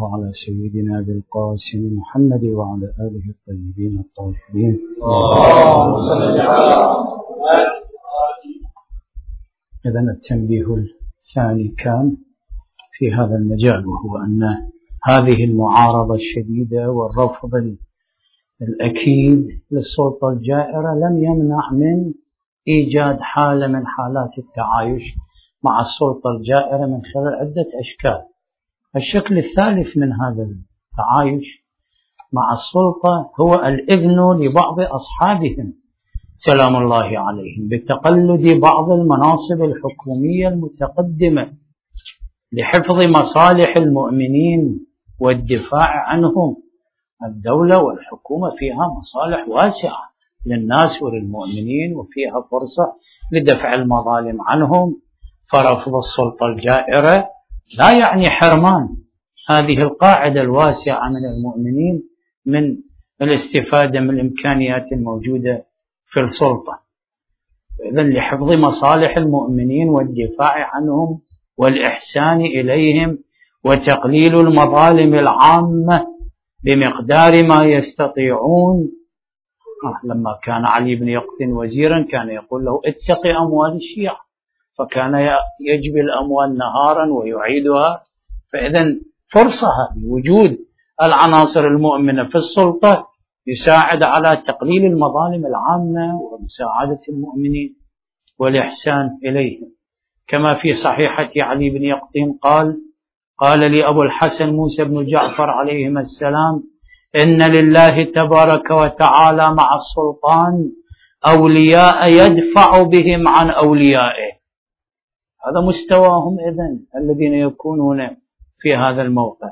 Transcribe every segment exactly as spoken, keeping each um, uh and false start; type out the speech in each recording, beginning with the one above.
الله على سيدنا أبي القاسم محمد وعلى آله الطيبين الطاهرين. إذن التنبيه الثاني كان في هذا المجال، وهو أن هذه المعارضة الشديدة والرفض الأكيد للسلطة الجائرة لم يمنع من إيجاد حالة من حالات التعايش مع السلطة الجائرة من خلال عدة أشكال. الشكل الثالث من هذا التعايش مع السلطة هو الإذن لبعض أصحابهم سلام الله عليهم بتقلد بعض المناصب الحكومية المتقدمة لحفظ مصالح المؤمنين والدفاع عنهم. الدولة والحكومة فيها مصالح واسعة للناس وللمؤمنين، وفيها فرصة لدفع المظالم عنهم، فرفض السلطة الجائرة لا يعني حرمان هذه القاعدة الواسعة من المؤمنين من الاستفادة من الإمكانيات الموجودة في السلطة. إذن لحفظ مصالح المؤمنين والدفاع عنهم والإحسان إليهم وتقليل المظالم العامة بمقدار ما يستطيعون. لما كان علي بن يقطن وزيرا كان يقول له اتق أموال الشيعة، فكان يجبي الأموال نهارا ويعيدها. فإذن فرصة وجود العناصر المؤمنة في السلطة يساعد على تقليل المظالم العامة ومساعدة المؤمنين والإحسان إليهم. كما في صحيحة علي بن يقطن قال قال لي أبو الحسن موسى بن جعفر عليهما السلام إن لله تبارك وتعالى مع السلطان أولياء يدفع بهم عن أوليائه. هذا مستواهم إذن الذين يكونون في هذا الموقع.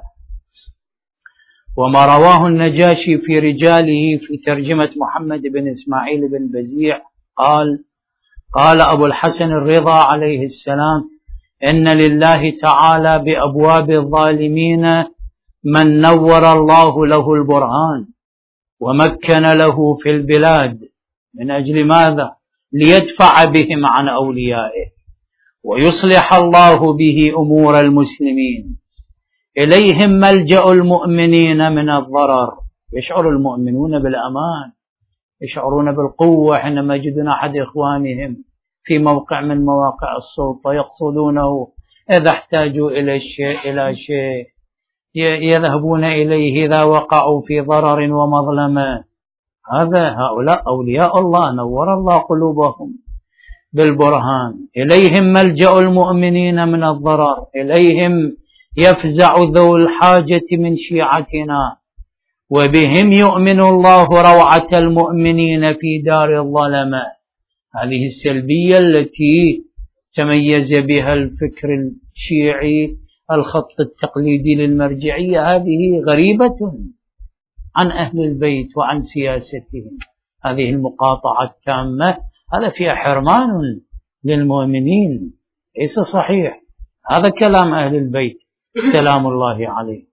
وما رواه النجاشي في رجاله في ترجمة محمد بن إسماعيل بن بزيع قال قال أبو الحسن الرضا عليه السلام إن لله تعالى بأبواب الظالمين من نور الله له البرهان ومكن له في البلاد. من أجل ماذا؟ ليدفع بهم عن أوليائه ويصلح الله به أمور المسلمين. إليهم ملجأ المؤمنين من الضرر. يشعر المؤمنون بالأمان، يشعرون بالقوة حينما يجدون أحد إخوانهم في موقع من مواقع السلطة يقصدونه إذا احتاجوا إلى شيء إلى شيء يذهبون إليه إذا وقعوا في ضرر ومظلمة. هذا هؤلاء أولياء الله نور الله قلوبهم بالبرهان. إليهم ملجأ المؤمنين من الضرر، إليهم يفزع ذو الحاجة من شيعتنا، وبهم يؤمن الله روعة المؤمنين في دار الظلمة. هذه السلبية التي تميز بها الفكر الشيعي الخط التقليدي للمرجعية هذه غريبة عن أهل البيت وعن سياستهم. هذه المقاطعة التامة هذا فيها حرمان للمؤمنين، ليس صحيح. هذا كلام أهل البيت سلام الله عليه.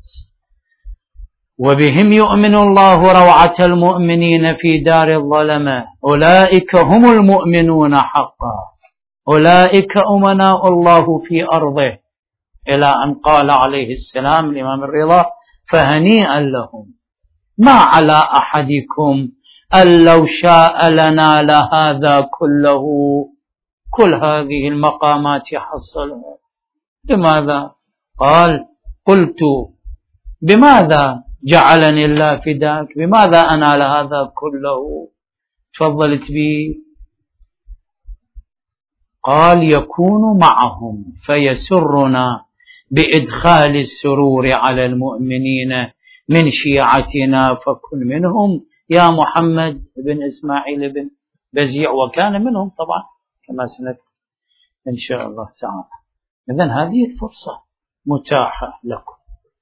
وبهم يؤمن الله روعة المؤمنين في دار الظلمة أولئك هم المؤمنون حقا أولئك أمناء الله في أرضه، إلى أن قال عليه السلام الإمام الرضا فهنيئا لهم ما على أحدكم أن لو شاء لنا لهذا كله. كل هذه المقامات يحصلها. لماذا؟ قال قلت بماذا جعلني الله فداك؟ بماذا أنال هذا كله؟ تفضلت بي. قال يكون معهم فيسرنا بإدخال السرور على المؤمنين من شيعتنا فكن منهم يا محمد بن إسماعيل بن بزيع. وكان منهم طبعا كما سنذكر إن شاء الله تعالى. إذن هذه الفرصة متاحة لكم.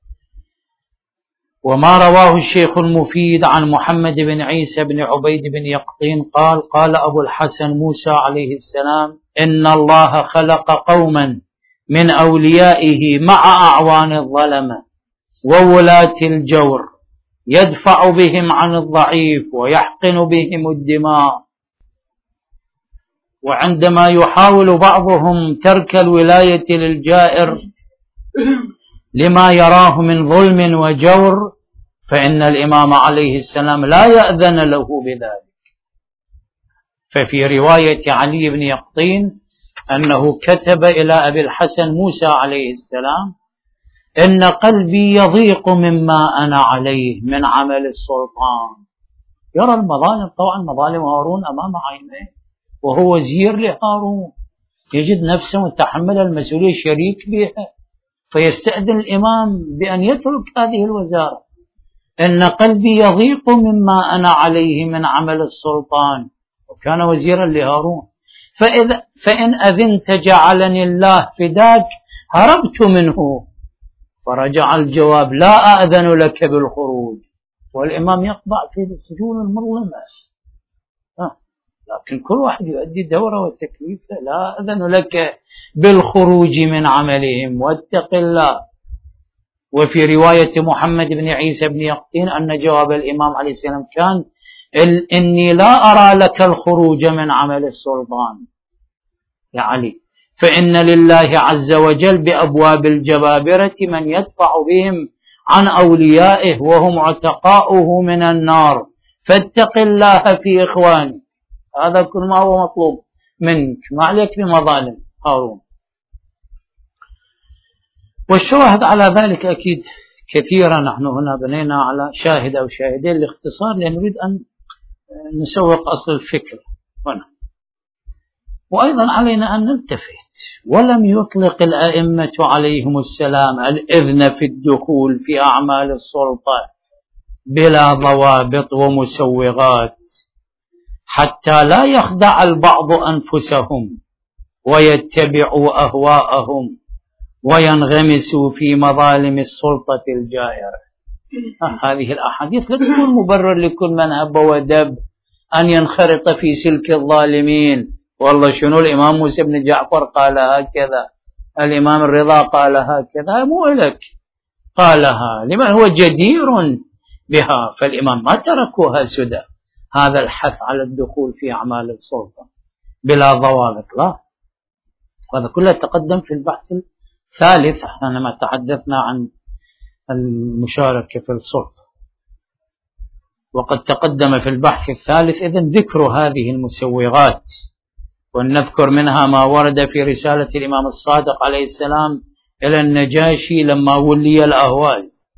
وما رواه الشيخ المفيد عن محمد بن عيسى بن عبيد بن يقطين قال قال أبو الحسن موسى عليه السلام إن الله خلق قوما من أوليائه مع أعوان الظلمة وولاة الجور يدفع بهم عن الضعيف ويحقن بهم الدماء. وعندما يحاول بعضهم ترك الولاية للجائر لما يراه من ظلم وجور، فإن الإمام عليه السلام لا يأذن له بذلك. ففي رواية علي بن يقطين أنه كتب إلى أبي الحسن موسى عليه السلام: إن قلبي يضيق مما أنا عليه من عمل السلطان. يرى المظالم، طبعا مظالم هارون أمام عينيه وهو وزير لهارون، يجد نفسه متحمل المسؤولية، شريك بها، فيستأذن الإمام بأن يترك هذه الوزارة. إن قلبي يضيق مما أنا عليه من عمل السلطان، وكان وزيرا لهارون، فإذا فإن أذنت جعلني الله فداك هربت منه. فرجع الجواب: لا أأذن لك بالخروج. والإمام يقضع في السجون المظلمة، لكن كل واحد يؤدي دوره وتكليفه. لا أذن لك بالخروج من عملهم واتق الله. وفي رواية محمد بن عيسى بن يقطين أن جواب الإمام عليه السلام كان: إني لا أرى لك الخروج من عمل السلطان يا علي، فإن لله عز وجل بأبواب الجبابرة من يدفع بهم عن أوليائه وهم عتقاؤه من النار، فاتق الله في إخواني. هذا كل ما هو مطلوب منك، ما عليك بمظالم هارون. والشواهد على ذلك أكيد كثيرا. نحن هنا بنينا على شاهد أو شاهدين لاختصار، لأن نريد أن نسوق أصل الفكرة هنا. وأيضا علينا أن نلتفت: ولم يطلق الأئمة عليهم السلام الإذن في الدخول في أعمال السلطة بلا ضوابط ومسوغات، حتى لا يخدع البعض أنفسهم ويتبعوا أهواءهم وينغمسوا في مظالم السلطة الجائرة. هذه الأحاديث لا تكون مبرر لكل من هب ودب أن ينخرط في سلك الظالمين. والله شنو الإمام موسى بن جعفر قال هكذا، الإمام الرضا قال هكذا، مو لك قالها، لمن هو جدير بها. فالإمام ما تركوها سدى، هذا الحث على الدخول في أعمال السلطة بلا ضوابط لا. وهذا كله تقدم في البحث الثالث حينما تحدثنا عن المشاركة في السلطة، وقد تقدم في البحث الثالث إذن ذكر هذه المسوغات. ونذكر منها ما ورد في رسالة الإمام الصادق عليه السلام إلى النجاشي لما ولي الأهواز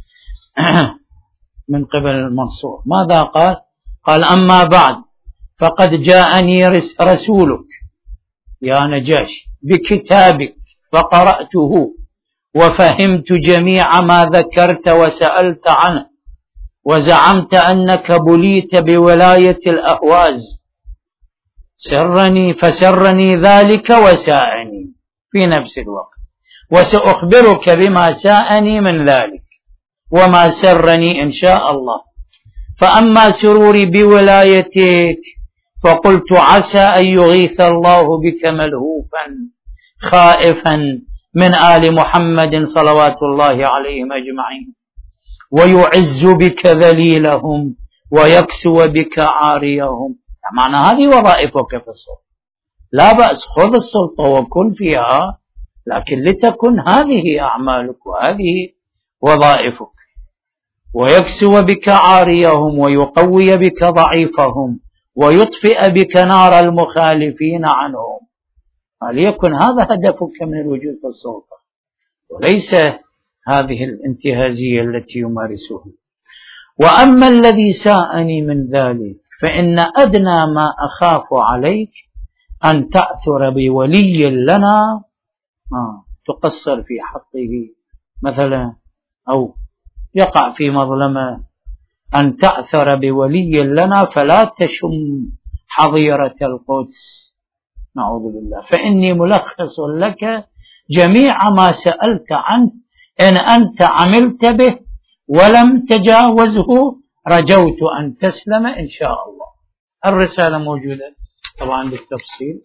من قبل المنصور. ماذا قال؟ قال: أما بعد، فقد جاءني رسولك يا نجاشي بكتابك فقرأته وفهمت جميع ما ذكرت وسألت عنه، وزعمت أنك بليت بولاية الأهواز، سرني فسرني ذلك وساءني في نفس الوقت، وسأخبرك بما ساءني من ذلك وما سرني إن شاء الله. فأما سروري بولايتك فقلت عسى أن يغيث الله بك ملهوفا خائفا من آل محمد صلوات الله عليهم أجمعين، ويعز بك ذليلهم ويكسو بك عاريهم. معنى هذه وظائفك في السلطة، لا بأس، خذ السلطة وكن فيها، لكن لتكن هذه أعمالك وهذه وظائفك. ويكسو بك عاريهم ويقوي بك ضعيفهم ويطفئ بك نار المخالفين عنهم. فليكن هذا هدفك من الوجود في السلطة، وليس هذه الانتهازية التي يمارسها. وأما الذي ساءني من ذلك فإن أدنى ما أخاف عليك أن تأثر بولي لنا آه تقصر في حقه مثلا، أو يقع في مظلمة، أن تأثر بولي لنا فلا تشم حظيرة القدس، نعوذ بالله. فإني ملخص لك جميع ما سألت عنه، إن أنت عملت به ولم تجاوزه رجوت أن تسلم إن شاء الله. الرسالة موجودة طبعا بالتفصيل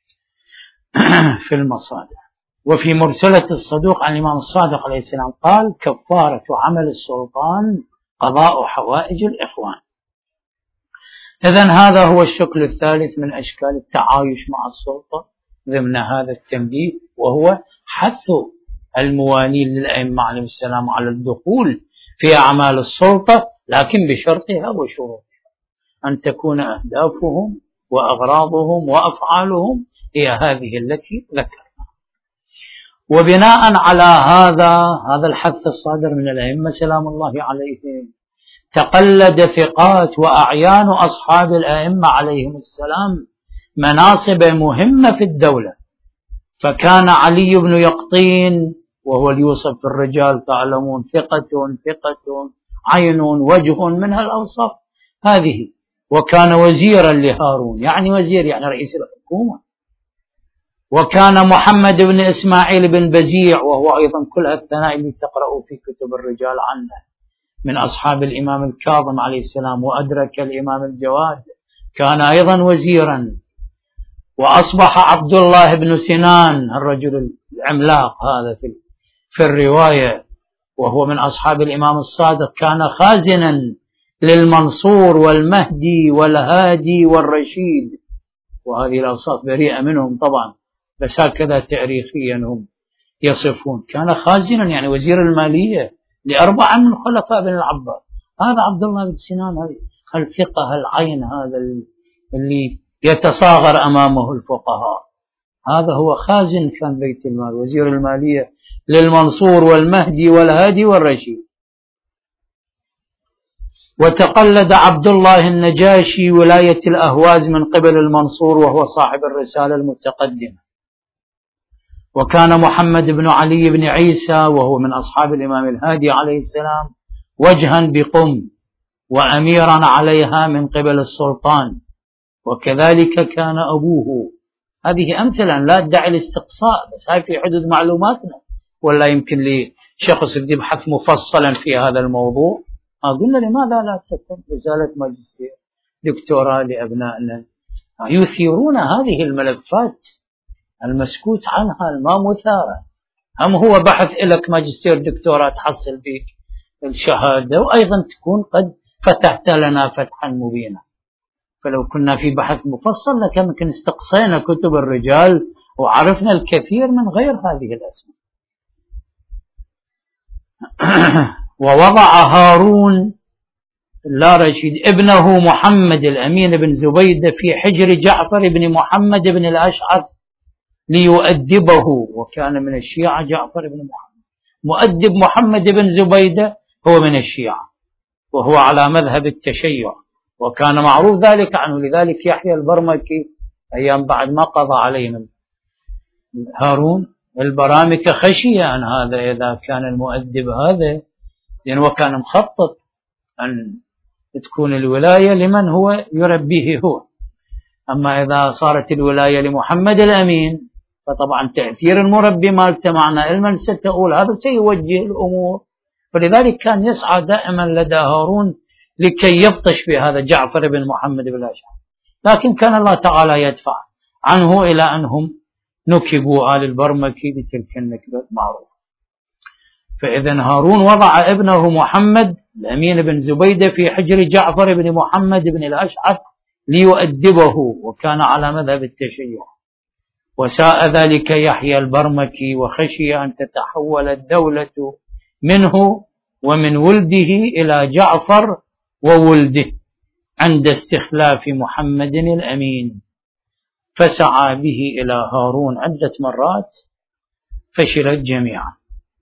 في المصادر. وفي مرسلة الصدوق عن الإمام الصادق عليه السلام قال: كفارة عمل السلطان قضاء حوائج الإخوان. إذن هذا هو الشكل الثالث من أشكال التعايش مع السلطة ضمن هذا التنبيه، وهو حث الموالين للأئمة عليهم السلام على الدخول في أعمال السلطة، لكن بشرطها وشروطها، أن تكون أهدافهم وأغراضهم وأفعالهم هي هذه التي ذكرنا. وبناء على هذا هذا الحث الصادر من الأئمة سلام الله عليهم، تقلد ثقات وأعيان أصحاب الأئمة عليهم السلام مناصب مهمة في الدولة. فكان علي بن يقطين، وهو اليوسف في الرجال تعلمون، ثقة ثقة عين وجه من هالأوصاف هذه. وكان وزيرا لهارون، يعني وزير يعني رئيس الحكومة. وكان محمد بن إسماعيل بن بزيع، وهو أيضا كل الثناء اللي تقرأوا في كتب الرجال عنه، من أصحاب الإمام الكاظم عليه السلام، وأدرك الإمام الجواد، كان أيضا وزيرا. وأصبح عبد الله بن سنان الرجل العملاق هذا في, في الرواية، وهو من أصحاب الإمام الصادق، كان خازنا للمنصور والمهدي والهادي والرشيد. وهذه الأوصاف بريئة منهم طبعا، بس هكذا تاريخيا هم يصفون. كان خازنا يعني وزير المالية لأربعة من خلفاء بن العباس. هذا عبد الله بن سنان، هذه الثقة العين، هذا اللي يتصاغر أمامه الفقهاء، هذا هو خازن كان بيت المال، وزير المالية للمنصور والمهدي والهادي والرشيد. وتقلد عبد الله النجاشي ولاية الأهواز من قبل المنصور، وهو صاحب الرسالة المتقدمة. وكان محمد بن علي بن عيسى، وهو من أصحاب الإمام الهادي عليه السلام، وجها بقم وأميرا عليها من قبل السلطان، وكذلك كان أبوه. هذه أمثلة لا ادعي الاستقصاء، بس هاي في حدود معلوماتنا، ولا يمكن لشخص يبحث مفصلا في هذا الموضوع. قلنا لماذا لا تكون رسالة ماجستير دكتوراه لأبنائنا؟ يثيرون هذه الملفات المسكوت عنها الما مثارة. هم هو بحث لك ماجستير دكتوراه تحصل فيك الشهادة، وأيضا تكون قد فتحت لنا فتحا مبينا. فلو كنا في بحث مفصل لكن ممكن استقصينا كتب الرجال وعرفنا الكثير من غير هذه الأسماء. ووضع هارون لا رشيد ابنه محمد الأمين بن زبيدة في حجر جعفر بن محمد بن الأشعث ليؤدبه، وكان من الشيعة جعفر بن محمد. مؤدب محمد بن زبيدة هو من الشيعة، وهو على مذهب التشيع، وكان معروف ذلك عنه. لذلك يحيى البرمكي أيام بعد ما قضى عليهم هارون البرامكة خشية عن هذا، إذا كان المؤدب هذا زين، وكان مخطط أن تكون الولاية لمن هو يربيه هو. أما إذا صارت الولاية لمحمد الأمين فطبعا تأثير المربي مالته معنا علما ستقول هذا سيوجه الأمور. فلذلك كان يسعى دائما لدى هارون لكي يبطش بهذا جعفر بن محمد بن الأشعث، لكن كان الله تعالى يدفع عنه إلى أنهم نكبوا آل البرمكي بتلك النكبة معروفة. فإذا هارون وضع ابنه محمد الأمين بن زبيدة في حجر جعفر بن محمد بن الأشعث ليؤدبه، وكان على مذهب التشيع. وساء ذلك يحيى البرمكي، وخشي أن تتحول الدولة منه ومن ولده إلى جعفر وولده عند استخلاف محمد الأمين، فسعى به إلى هارون عدة مرات فشلت جميعا.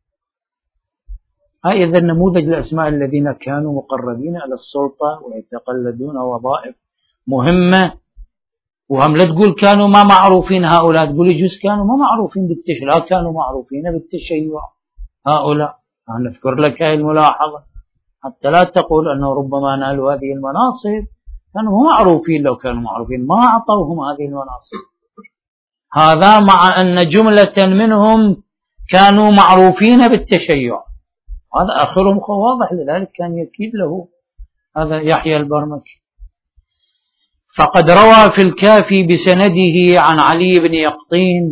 هذا النموذج الأسماء الذين كانوا مقربين على السلطة ويتقلدون وظائف مهمة. وهم لا تقول كانوا ما معروفين هؤلاء، تقول يجوز كانوا ما معروفين بالتشيع، لا كانوا معروفين بالتشيع هؤلاء. أنا أذكر لك هذه الملاحظة حتى لا تقول أنه ربما نالوا هذه المناصب كانوا معروفين، لو كانوا معروفين ما أعطوهم هذه المناصب. هذا مع أن جملة منهم كانوا معروفين بالتشيع، هذا آخرهم واضح، لذلك كان يكيد له هذا يحيى البرمكي. فقد روى في الكافي بسنده عن علي بن يقطين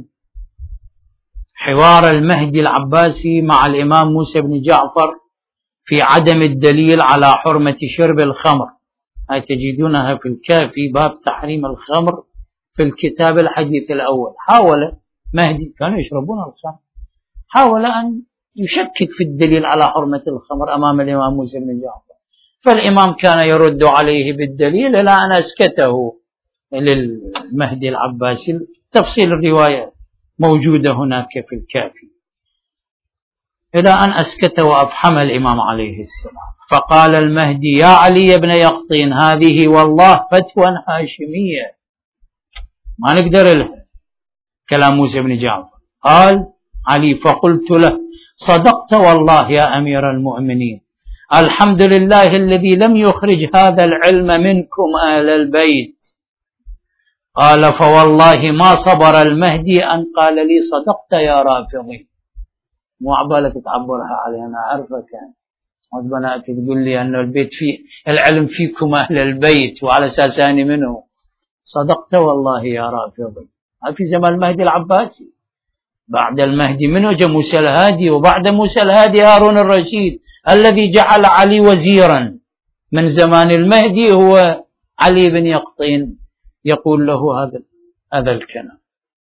حوار المهدي العباسي مع الإمام موسى بن جعفر في عدم الدليل على حرمة شرب الخمر. هاي تجدونها في الكافي باب تحريم الخمر في الكتاب الحديث الأول. حاول مهدي كانوا يشربون الخمر، حاول أن يشكك في الدليل على حرمة الخمر أمام الإمام موسى بن جعفر، فالإمام كان يرد عليه بالدليل إلى أن أسكته للمهدي العباسي. تفصيل الرواية موجودة هناك في الكافي، إلى أن أسكت وأفحم الإمام عليه السلام. فقال المهدي: يا علي بن يقطين، هذه والله فتوى هاشمية ما نقدر لها كلام موسى بن جعفر. قال علي: فقلت له: صدقت والله يا أمير المؤمنين، الحمد لله الذي لم يخرج هذا العلم منكم أهل البيت. قال: فوالله ما صبر المهدي أن قال لي صدقت يا رافضي. مو عبالك تعبرها علي، أنا أعرفك بنات تقول لي أن البيت فيه العلم فيكم أهل البيت وعلى أساس أني منه. صدقت والله يا رافضي. في زمان المهدي العباسي، بعد المهدي منه جاء موسى الهادي، وبعد موسى الهادي هارون الرشيد الذي جعل علي وزيرا من زمان المهدي هو علي بن يقطين يقول له هذا هذا الكلام.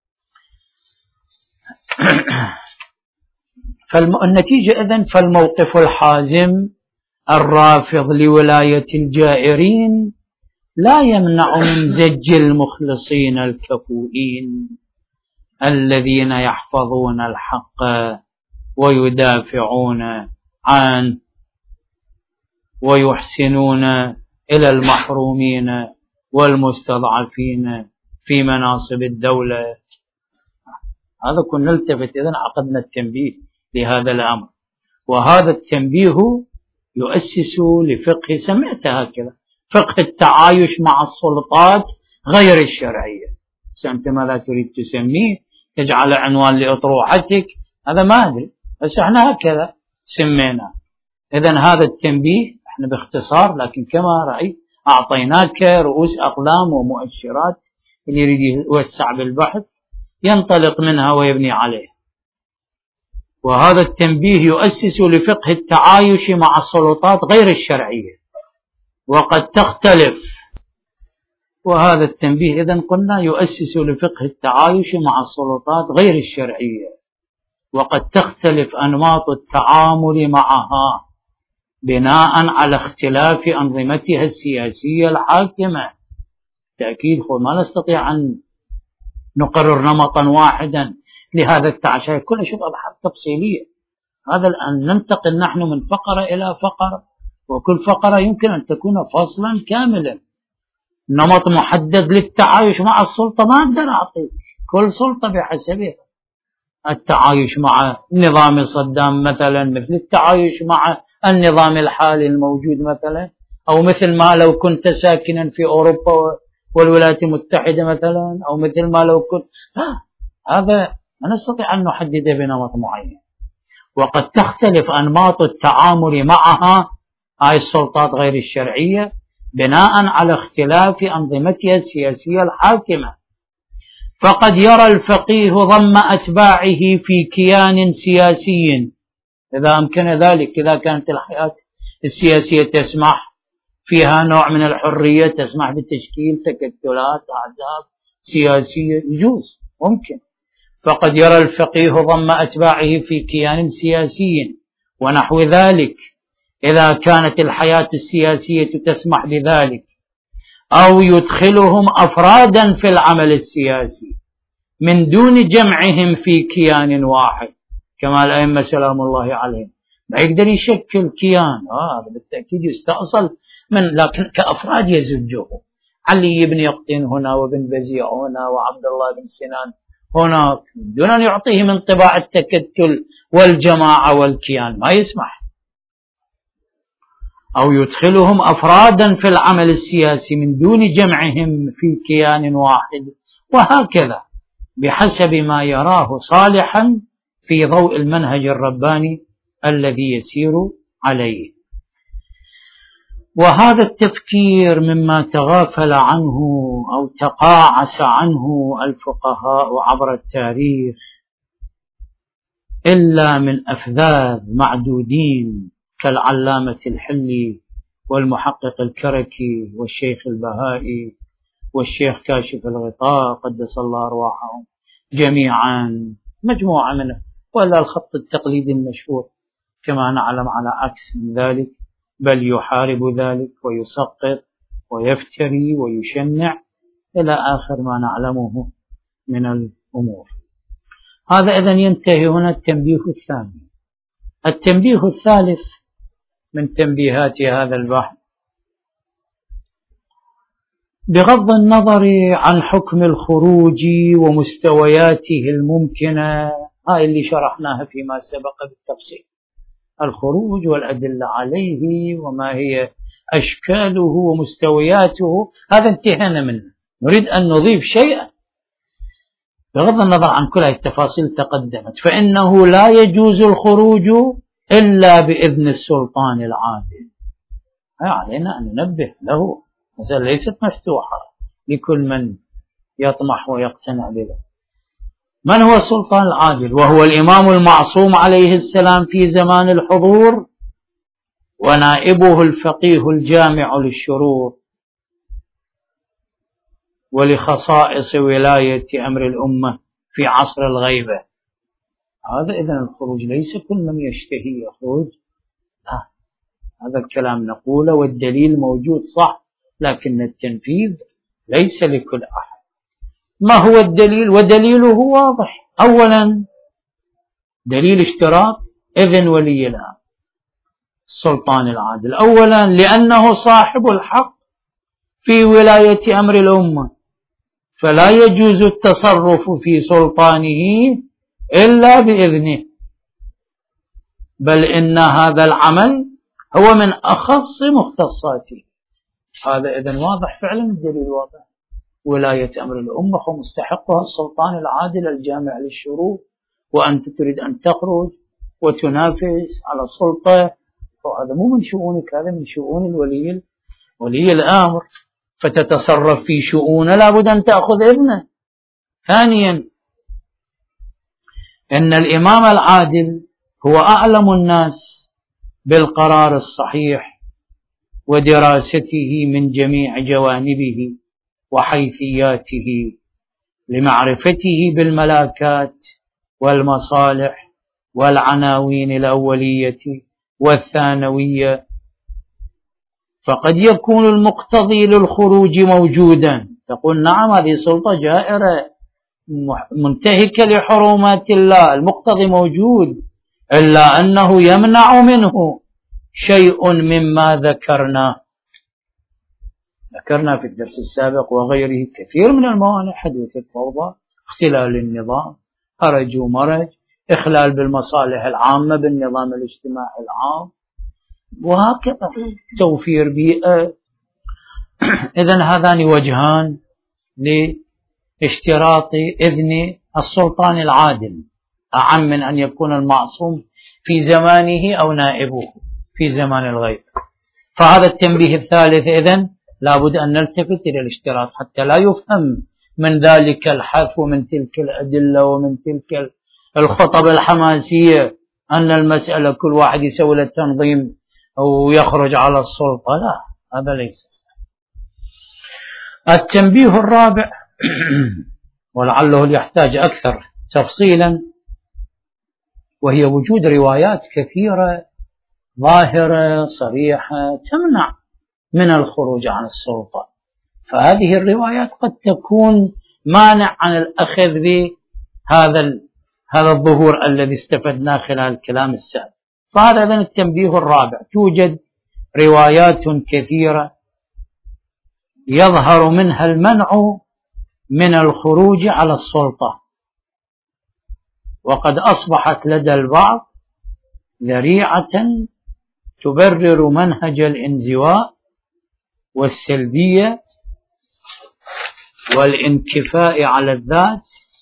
فالنتيجة إذن فالموقف الحازم الرافض لولاية الجائرين لا يمنع من زج المخلصين الكفؤين الذين يحفظون الحق ويدافعون عنه ويحسنون إلى المحرومين والمستضعفين في مناصب الدولة. هذا كنا نلتفت إذن عقدنا التنبيه لهذا الأمر، وهذا التنبيه يؤسس لفقه سمعت هكذا فقه التعايش مع السلطات غير الشرعية. أنت ماذا تريد تسميه؟ تجعل عنوان لأطروحتك؟ هذا ما أدري، بس احنا هكذا سمينا. إذن هذا التنبيه احنا باختصار، لكن كما رأيت أعطيناك رؤوس أقلام ومؤشرات اللي يريد يوسع بالبحث ينطلق منها ويبني عليه. وهذا التنبيه يؤسس لفقه التعايش مع السلطات غير الشرعية وقد تختلف. وهذا التنبيه إذن قلنا يؤسس لفقه التعايش مع السلطات غير الشرعية وقد تختلف أنماط التعامل معها بناء على اختلاف أنظمتها السياسية الحاكمة. تأكيد ما نستطيع أن نقرر نمطا واحدا لهذا التعايش، كل شيء أبحاث تفصيلية. هذا الآن ننتقل نحن من فقرة إلى فقرة، وكل فقرة يمكن أن تكون فصلا كاملا نمط محدد للتعايش مع السلطة. ما أقدر أعطي كل سلطة بحسبها. التعايش مع نظام صدام مثلا مثل التعايش مع النظام الحالي الموجود مثلا، أو مثل ما لو كنت ساكنا في أوروبا والولايات المتحدة مثلا، أو مثل ما لو كنت هذا لا نستطيع أن نحدده بنمط معين. وقد تختلف أنماط التعامل معها هاي السلطات غير الشرعية بناء على اختلاف أنظمتها السياسية الحاكمة. فقد يرى الفقيه ضم أتباعه في كيان سياسي إذا أمكن ذلك، إذا كانت الحياة السياسية تسمح فيها نوع من الحرية، تسمح بتشكيل تكتلات أحزاب سياسية، يجوز ممكن. فقد يرى الفقيه ضم أتباعه في كيان سياسي ونحو ذلك إذا كانت الحياة السياسية تسمح بذلك، أو يدخلهم أفرادا في العمل السياسي من دون جمعهم في كيان واحد كما الأئمة سلام الله عليهم. ما يقدر يشكل كيان، هذا آه بالتأكيد يستأصل من، لكن كأفراد يزجه. علي بن يقطين هنا، وابن بزيع هنا، وعبد الله بن سنان هناك، دون أن يعطيه من طباع التكتل والجماعة والكيان، ما يسمح. أو يدخلهم أفرادا في العمل السياسي من دون جمعهم في كيان واحد، وهكذا بحسب ما يراه صالحا في ضوء المنهج الرباني الذي يسير عليه. وهذا التفكير مما تغافل عنه أو تقاعس عنه الفقهاء عبر التاريخ إلا من أفذاذ معدودين كالعلامة الحلي والمحقق الكركي والشيخ البهائي والشيخ كاشف الغطاء قدس الله أرواحهم جميعا، مجموعة من ولا الخط التقليدي المشهور كما نعلم على عكس من ذلك، بل يحارب ذلك ويسقط ويفتري ويشنع إلى آخر ما نعلمه من الأمور. هذا إذن ينتهي هنا التنبيه الثاني. التنبيه الثالث من تنبيهات هذا البحث، بغض النظر عن حكم الخروج ومستوياته الممكنة، هاي اللي شرحناها فيما سبق بالتفصيل، الخروج والأدلة عليه وما هي أشكاله ومستوياته، هذا انتهينا منه. نريد أن نضيف شيئا بغض النظر عن كل التفاصيل تقدمت، فإنه لا يجوز الخروج إلا بإذن السلطان العادل. علينا أن ننبه له، مسألة ليست مفتوحة لكل من يطمح ويقتنع بها. من هو السلطان العادل؟ وهو الإمام المعصوم عليه السلام في زمان الحضور، ونائبه الفقيه الجامع للشرور ولخصائص ولاية أمر الأمة في عصر الغيبة. هذا إذن الخروج ليس كل من يشتهي يخرج، لا، هذا الكلام نقوله والدليل موجود صح، لكن التنفيذ ليس لكل أحد. ما هو الدليل؟ ودليله واضح. أولا دليل اشتراط إذن ولي الأمر السلطان العادل، أولا لأنه صاحب الحق في ولاية أمر الأمة، فلا يجوز التصرف في سلطانه إلا بإذنه، بل إن هذا العمل هو من أخص مختصاته. هذا إذن واضح فعلا، الدليل واضح. ولاية أمر الأمة هو مستحقها السلطان العادل الجامع للشرور، وأنت تريد أن تخرج وتنافس على السلطة، وهذا مو من شؤونك، هذا من شؤون الولي ولي الأمر، فتتصرف في شؤونه لابد أن تأخذ إذنه. ثانيا إن الإمام العادل هو أعلم الناس بالقرار الصحيح ودراسته من جميع جوانبه وحيثياته، لمعرفته بالملاكات والمصالح والعناوين الأولية والثانوية، فقد يكون المقتضي للخروج موجودا. تقول نعم هذه سلطة جائرة منتهكة لحرمات الله، المقتضي موجود، إلا أنه يمنع منه شيء مما ذكرنا ذكرنا في الدرس السابق وغيره كثير من الموانع، حدوث الفوضى، اختلال النظام، هرج ومرج، إخلال بالمصالح العامة بالنظام الاجتماعي العام، وهكذا توفير بيئة. إذن هذان وجهان لاشتراط إذن السلطان العادل، أعم من أن يكون المعصوم في زمانه أو نائبه في زمان الغيب. فهذا التنبيه الثالث إذن لابد أن نلتفت إلى الاشتراط، حتى لا يفهم من ذلك الحث ومن تلك الأدلة ومن تلك الخطب الحماسية أن المسألة كل واحد يسوي له تنظيم أو يخرج على السلطة، لا، هذا ليس صحيح. التنبيه الرابع ولعله يحتاج أكثر تفصيلا، وهي وجود روايات كثيرة ظاهرة صريحة تمنع من الخروج عن السلطة، فهذه الروايات قد تكون مانع عن الأخذ بهذا هذا الظهور الذي استفدناه خلال الكلام السابق. فهذا إذن التنبيه الرابع، توجد روايات كثيرة يظهر منها المنع من الخروج على السلطة، وقد أصبحت لدى البعض ذريعة تبرر منهج الانزواء والسلبية والانكفاء على الذات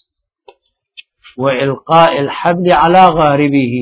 وإلقاء الحبل على غاربه،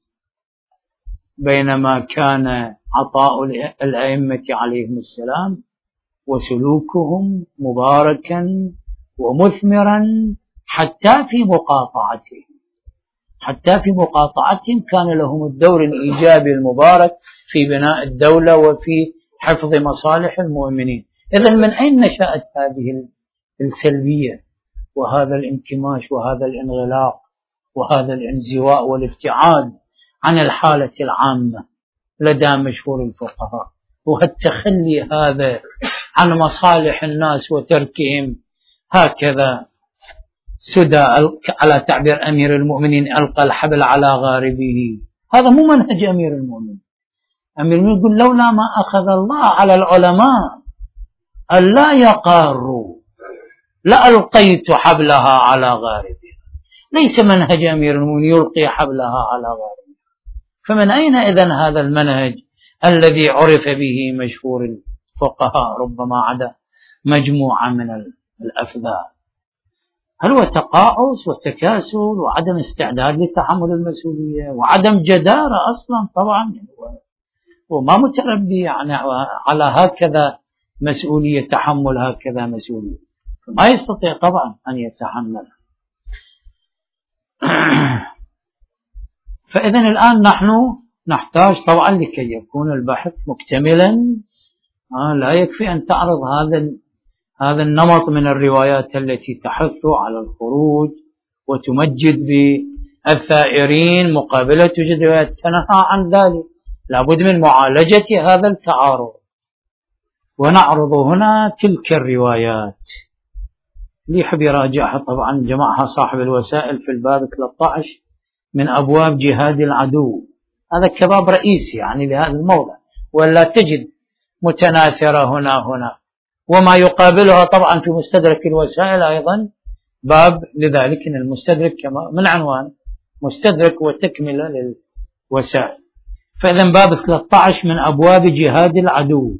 بينما كان عطاء الأئمة عليهم السلام وسلوكهم مباركا ومثمرا حتى في مقاطعتهم حتى في مقاطعتهم كان لهم الدور الإيجابي المبارك في بناء الدولة وفي حفظ مصالح المؤمنين. إذن من أين نشأت هذه السلبية وهذا الانكماش وهذا الانغلاق وهذا الانزواء والابتعاد عن الحالة العامة لدى مشهور الفقهاء، والتخلي هذا عن مصالح الناس وتركهم هكذا سدى على تعبير أمير المؤمنين ألقى الحبل على غاربه، هذا مو منهج أمير المؤمنين. أمير المؤمنين يقول لولا ما أخذ الله على العلماء ألا يقاروا لألقيت حبلها على غاربها. ليس منهج أمير المؤمنين يلقي حبلها على غاربها. فمن أين إذن هذا المنهج الذي عرف به مشهور الفقهاء ربما عدا مجموعة من الأفذاذ؟ هل هو تقاعس وتكاسل وعدم استعداد لتحمل المسؤولية وعدم جدارة أصلا؟ طبعا هو ما متربي يعني على هكذا مسؤولية، تحمل هكذا مسؤولية، ما يستطيع طبعا أن يتحملها. فإذن الآن نحن نحتاج طبعا لكي يكون البحث مكتملا لا يكفي أن تعرض هذا هذا النمط من الروايات التي تحث على الخروج وتمجد بالثائرين مقابلة توجد روايات تنهى عن ذلك. لابد من معالجة هذا التعارض، ونعرض هنا تلك الروايات. اللي يحب يراجعها طبعا جمعها صاحب الوسائل في الباب ثلاثة عشر من أبواب جهاد العدو، هذا كباب رئيسي يعني لهذا الموضع، ولا تجد متناثرة هنا هنا. وما يقابلها طبعا في مستدرك الوسائل أيضا باب لذلك، إن المستدرك كما من عنوان مستدرك وتكملة للوسائل. فإذا باب ثلاثة عشر من أبواب جهاد العدو،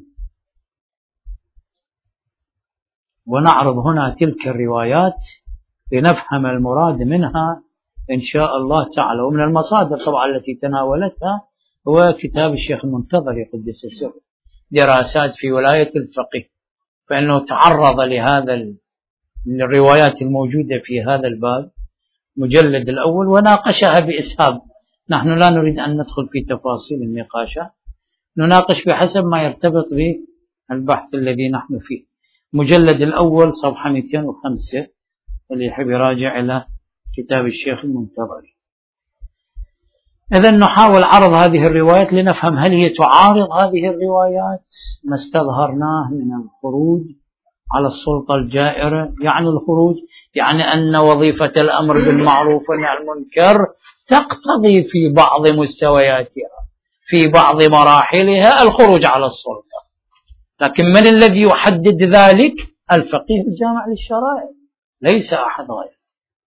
ونعرض هنا تلك الروايات لنفهم المراد منها إن شاء الله تعالى. ومن المصادر طبعا التي تناولتها هو كتاب الشيخ المنتظري قدس سره دراسات في ولاية الفقه، فإنه تعرض لهذا الروايات الموجودة في هذا الباب مجلد الأول وناقشها بإسهاب. نحن لا نريد أن ندخل في تفاصيل النقاشة، نناقش بحسب ما يرتبط بالبحث الذي نحن فيه. مجلد الأول صفحة مئتين وخمسة، اللي يحب يراجع إلى كتاب الشيخ المنتظري. إذن نحاول عرض هذه الروايات لنفهم هل هي تعارض هذه الروايات ما استظهرناه من الخروج على السلطة الجائرة. يعني الخروج يعني أن وظيفة الأمر بالمعروف والنهي عن المنكر تقتضي في بعض مستوياتها في بعض مراحلها الخروج على السلطة، لكن من الذي يحدد ذلك؟ الفقيه الجامع للشرائع، ليس أحد غيره.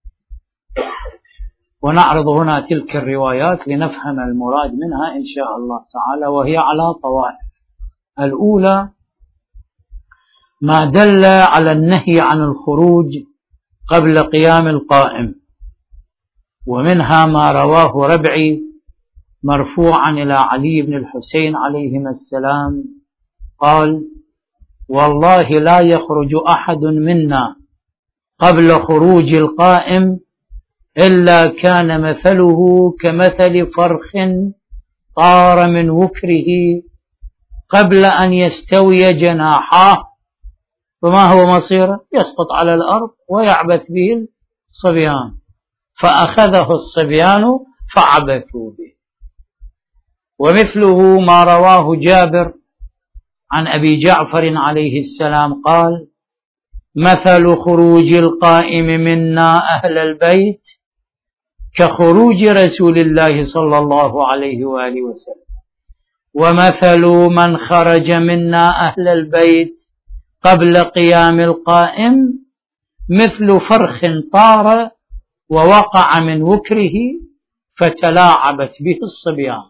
ونعرض هنا تلك الروايات لنفهم المراد منها إن شاء الله تعالى، وهي على طوائف. الأولى ما دل على النهي عن الخروج قبل قيام القائم، ومنها ما رواه ربعي مرفوعا إلى علي بن الحسين عليهما السلام قال: والله لا يخرج أحد منا قبل خروج القائم إلا كان مثله كمثل فرخ طار من وكره قبل أن يستوي جناحاه، فما هو مصيره؟ يسقط على الأرض ويعبث به الصبيان، فأخذه الصبيان فعبثوا به. ومثله ما رواه جابر عن أبي جعفر عليه السلام قال: مثل خروج القائم منا أهل البيت كخروج رسول الله صلى الله عليه وآله وسلم، ومثل من خرج منا أهل البيت قبل قيام القائم مثل فرخ طار ووقع من وكره فتلاعبت به الصبيان.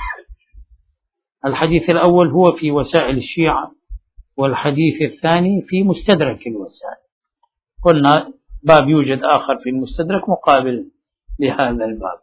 الحديث الأول هو في وسائل الشيعة، والحديث الثاني في مستدرك الوسائل. قلنا باب يوجد آخر في المستدرك مقابل لهذا الباب.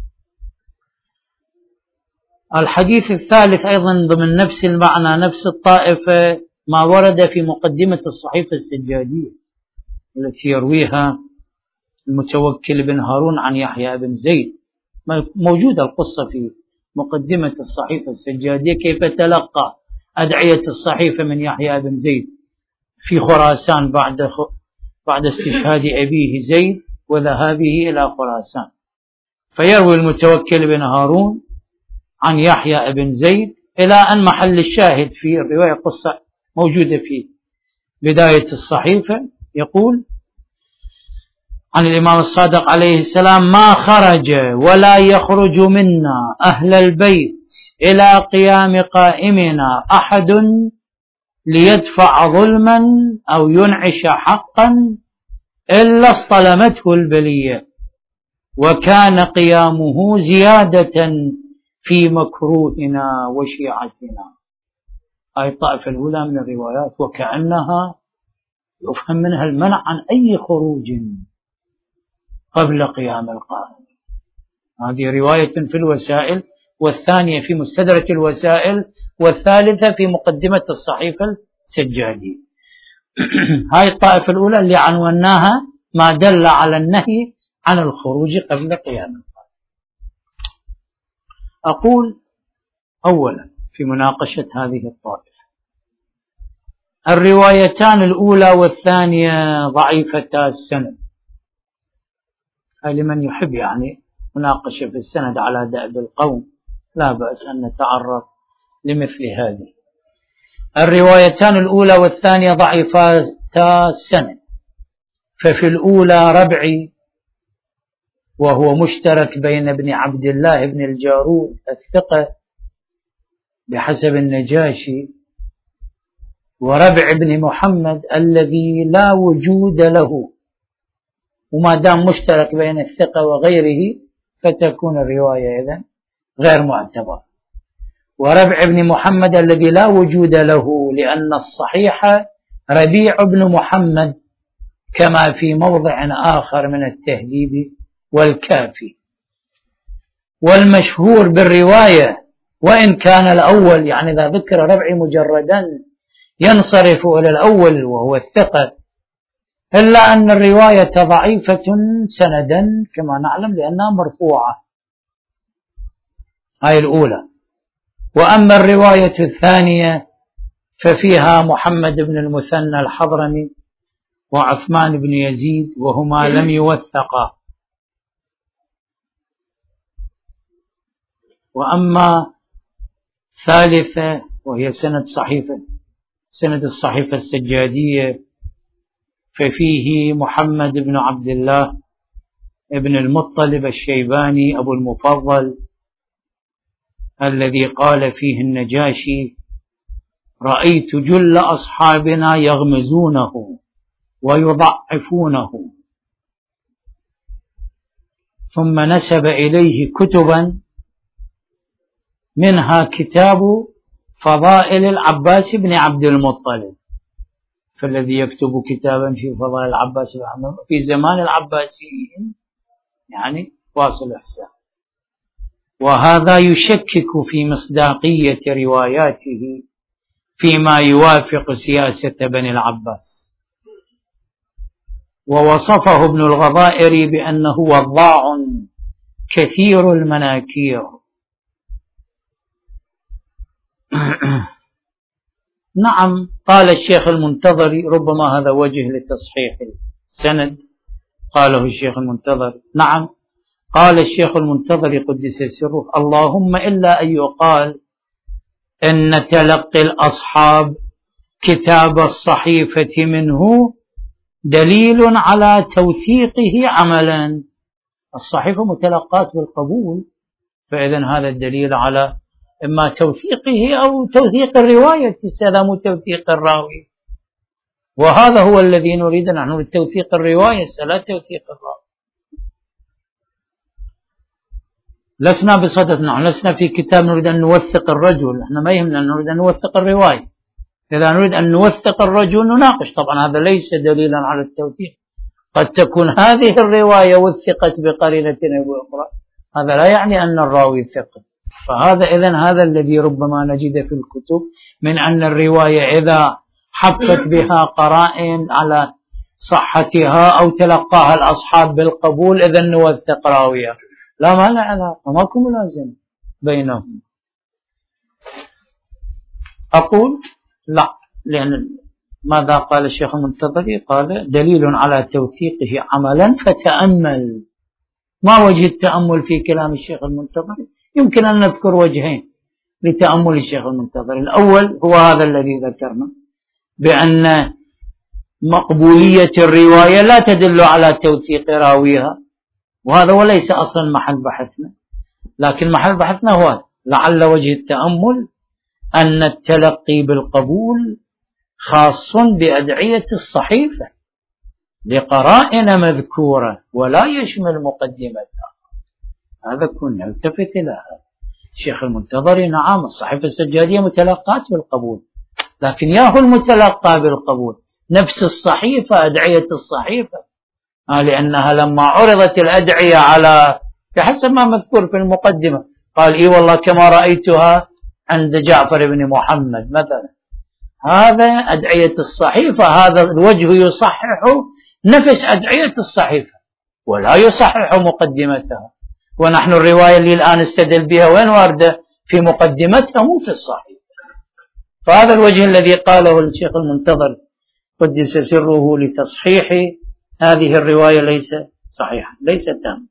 الحديث الثالث أيضا ضمن نفس المعنى نفس الطائفة، ما ورد في مقدمة الصحيفة السجادية التي يرويها المتوكل بن هارون عن يحيى بن زيد. موجودة القصة في مقدمة الصحيفة السجادية كيف تلقى أدعية الصحيفة من يحيى بن زيد في خراسان بعد بعد استشهاد أبيه زيد وذهابه إلى خراسان. فيروي المتوكل بن هارون عن يحيى بن زيد إلى أن محل الشاهد في الرواية قصة موجودة في بداية الصحيفة، يقول عن الإمام الصادق عليه السلام: ما خرج ولا يخرج منا أهل البيت إلى قيام قائمنا أحد ليدفع ظلما أو ينعش حقا إلا اصطلمته البلية، وكان قيامه زيادة في مكروهنا وشيعتنا. هاي الطائفة الأولى من الروايات، وكأنها يفهم منها المنع عن أي خروج قبل قيام القائم. هذه رواية في الوسائل، والثانية في مستدرك الوسائل، والثالثة في مقدمة الصحيفة السجادية. هاي الطائفة الأولى اللي عنوناها ما دل على النهي عن الخروج قبل قيام القائم. أقول أولا في مناقشة هذه الطائفة: الروايتان الأولى والثانية ضعيفتا السند. لمن يحب يعني مناقشة في السند على دأب القوم لا بأس أن نتعرض لمثل هذه. الروايتان الأولى والثانية ضعيفتا السند، ففي الأولى ربعي وهو مشترك بين ابن عبد الله بن الجارود الثقة بحسب النجاشي وربع بن محمد الذي لا وجود له، وما دام مشترك بين الثقة وغيره فتكون الرواية إذن غير معتبرة. وربع بن محمد الذي لا وجود له لأن الصحيح ربيع بن محمد كما في موضع آخر من التهذيب والكافي. والمشهور بالرواية وإن كان الأول يعني إذا ذكر ربعي مجردا ينصرف إلى الأول وهو الثقة، إلا أن الرواية ضعيفة سندا كما نعلم لأنها مرفوعة. هاي الأولى. وأما الرواية الثانية ففيها محمد بن المثنى الحضرمي وعثمان بن يزيد وهما لم يوثقا. وأما ثالثة وهي سند صحيفة سند الصحيفة السجادية ففيه محمد بن عبد الله ابن المطلب الشيباني أبو المفضل الذي قال فيه النجاشي: رأيت جل أصحابنا يغمزونه ويضعفونه، ثم نسب إليه كتبا منها كتاب فضائل العباس بن عبد المطلب، فالذي يكتب كتابا في فضائل العباس بن عبد المطلب في زمان العباسيين يعني واصل إحسان. وهذا يشكك في مصداقية رواياته فيما يوافق سياسة بني العباس. ووصفه ابن الغضائر بأنه وضاع كثير المناكير. نعم، قال الشيخ المنتظري، ربما هذا وجه لتصحيح السند، قاله الشيخ المنتظري. نعم، قال الشيخ المنتظري قدس سره: اللهم إلا أن يقال إن تلقي الأصحاب كتاب الصحيفة منه دليل على توثيقه عملا. الصحيفة متلقات بالقبول، فإذن هذا الدليل على إما توثيقه أو توثيق الرواية، سلام توثيق الراوي، وهذا هو الذي نريد نحن بالتوثيق الرواية لا توثيق الراوي. لسنا بصدد، نحن لسنا في كتاب نريد أن نوثق الرجل، نحن ما يهمنا، نريد أن نوثق الرواية. إذا نريد أن نوثق الرجل نناقش، طبعا هذا ليس دليلا على التوثيق، قد تكون هذه الرواية وثقت بقرينة أو أخرى، هذا لا يعني أن الراوي ثقة. فهذا إذن هذا الذي ربما نجد في الكتب من أن الرواية إذا حفت بها قرائن على صحتها أو تلقاها الأصحاب بالقبول إذن نوثق راوية، لا ما لا علاقة، ماكو ملازمة بينهم. أقول لا، لأن ماذا قال الشيخ المنتظري؟ قال دليل على توثيقه عملا فتأمل. ما وجه التأمل في كلام الشيخ المنتظري؟ يمكن أن نذكر وجهين لتأمل الشيخ المنتظري. الأول هو هذا الذي ذكرنا، بأن مقبولية الرواية لا تدل على توثيق راويها، وهذا وليس أصلا محل بحثنا، لكن محل بحثنا هو لعل وجه التأمل أن التلقي بالقبول خاص بأدعية الصحيفة لقرائن مذكورة ولا يشمل مقدمتها. هذا كنا نلتفت إلى هذا. الشيخ المنتظري نعم الصحيفة السجادية متلقات بالقبول، لكن ياهو المتلقى بالقبول نفس الصحيفة، أدعية الصحيفة، آه لأنها لما عرضت الأدعية على بحسب ما مذكور في المقدمة قال إيه والله كما رأيتها عند جعفر بن محمد مثلا، هذا أدعية الصحيفة، هذا الوجه يصحح نفس أدعية الصحيفة ولا يصحح مقدمتها، ونحن الرواية اللي الآن استدل بها وين واردة؟ في مقدمتها مو في الصحيفة. فهذا الوجه الذي قاله الشيخ المنتظر قدس سره لتصحيح هذه الرواية ليس صحيحا، ليس تام.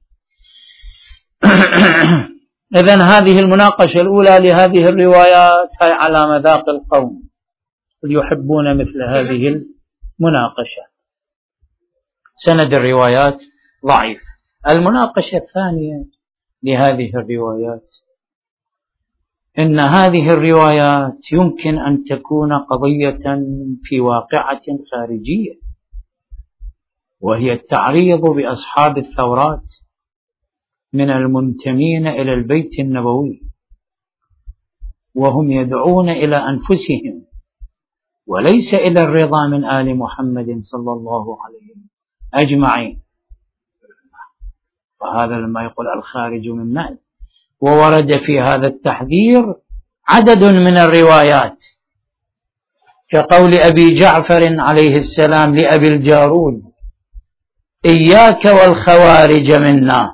إذن هذه المناقشة الأولى لهذه الروايات هي على مذاق القوم يحبون مثل هذه المناقشات. سند الروايات ضعيف. المناقشة الثانية لهذه الروايات إن هذه الروايات يمكن أن تكون قضية في واقعة خارجية، وهي التعريض بأصحاب الثورات من المنتمين إلى البيت النبوي، وهم يدعون إلى أنفسهم وليس إلى الرضا من آل محمد صلى الله عليه وسلم أجمعين. وهذا لما يقول الخارج من نهل. وورد في هذا التحذير عدد من الروايات كقول أبي جعفر عليه السلام لأبي الجارود إياك والخوارج منا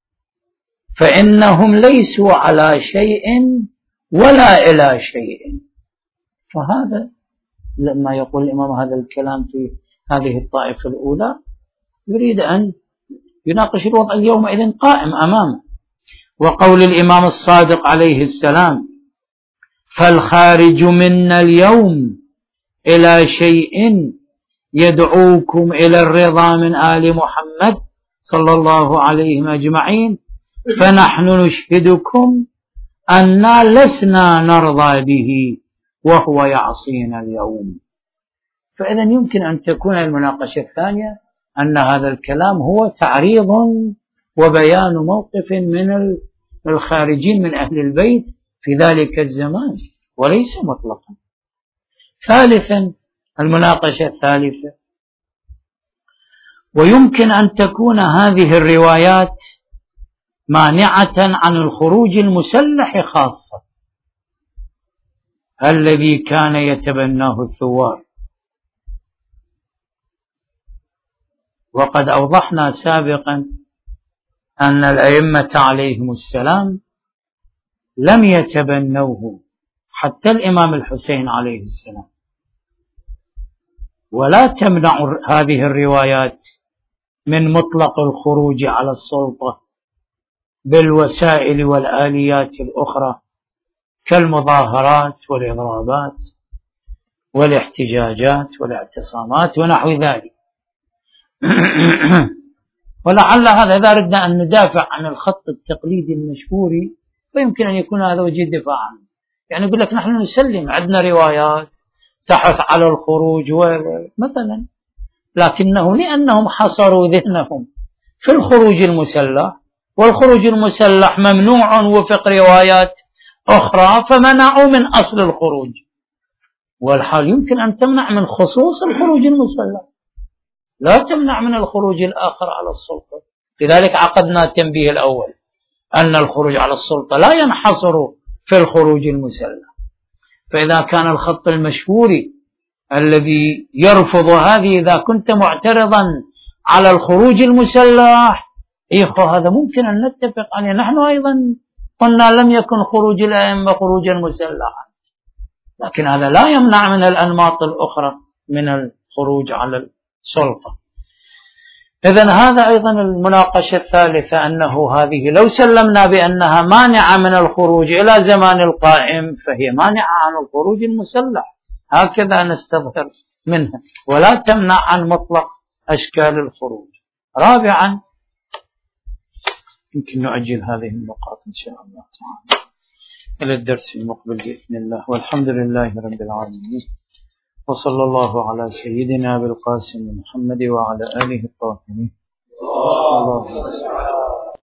فإنهم ليسوا على شيء ولا إلى شيء. فهذا لما يقول الإمام هذا الكلام في هذه الطائفة الأولى يريد أن يناقش الوضع يومئذ قائم أمامه. وقول الإمام الصادق عليه السلام فالخارج منا اليوم إلى شيء يدعوكم إلى الرضا من آل محمد صلى الله عليه أجمعين فنحن نشهدكم أننا لسنا نرضى به وهو يعصينا اليوم. فإذا يمكن أن تكون المناقشة الثانية أن هذا الكلام هو تعريض وبيان موقف من الخارجين من أهل البيت في ذلك الزمان وليس مطلقا. ثالثا المناقشة الثالثة، ويمكن أن تكون هذه الروايات مانعة عن الخروج المسلح خاصة الذي كان يتبناه الثوار. وقد أوضحنا سابقا أن الأئمة عليهم السلام لم يتبنوه حتى الإمام الحسين عليه السلام، ولا تمنع هذه الروايات من مطلق الخروج على السلطة بالوسائل والآليات الأخرى كالمظاهرات والإضرابات والاحتجاجات والاعتصامات ونحو ذلك. ولعل هذا إذا أردنا أن ندافع عن الخط التقليدي المشهور فيمكن أن يكون هذا وجه الدفاع عنه. يعني يقول لك نحن نسلم عندنا روايات تحث على الخروج مثلا، لكنه لأنهم حصروا ذهنهم في الخروج المسلح، والخروج المسلح ممنوع وفق روايات أخرى فمنعوا من أصل الخروج، والحال يمكن أن تمنع من خصوص الخروج المسلح، لا تمنع من الخروج الآخر على السلطة. لذلك عقدنا التنبيه الأول أن الخروج على السلطة لا ينحصر في الخروج المسلح. فإذا كان الخط المشهور الذي يرفض هذه إذا كنت معترضا على الخروج المسلح إخوة هذا ممكن أن نتفق عليه. نحن أيضا قلنا لم يكن خروج الأئمة خروجا مسلحا، لكن هذا لا يمنع من الأنماط الأخرى من الخروج على السلطة. إذن هذا أيضا المناقشة الثالثة، أنه هذه لو سلمنا بأنها مانعة من الخروج إلى زمان القائم فهي مانعة عن الخروج المسلح، هكذا نستظهر منها، ولا تمنع عن مطلق أشكال الخروج. رابعا، يمكن نؤجل هذه النقاط إن شاء الله تعالى إلى الدرس المقبل بإذن الله، والحمد لله رب العالمين، وصلى الله على سيدنا بالقاسم محمد وعلى آله الطاهرين. الله